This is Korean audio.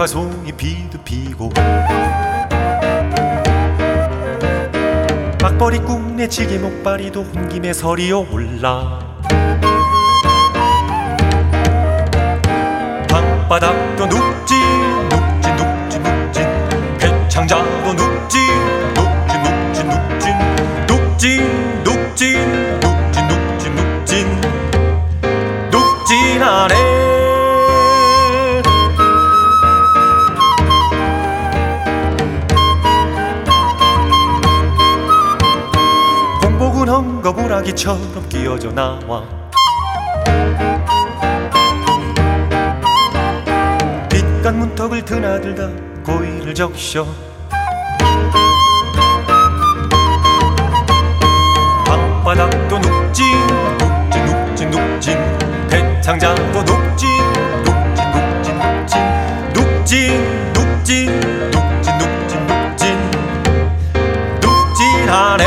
가마송이 비도 피고 막벌이 꿍내 지게 목발이도 혼김에 설이 올라 방바닥도 눅진 눅진 눅진 눅진 배창자도 눅진 눅진 눅진 눅진 눅진 눅진 눅진 눅진 눅진 눅진하네. 공복은 헝거부라기처럼 끼어져 나와 빛간 문턱을 드나들다 고의를 적셔 방바닥도 눅진 눅진 눅진 눅진 배창자도 눅진 눅진 눅진 눅진 눅진 눅진 눅진 눅진 눅진하네.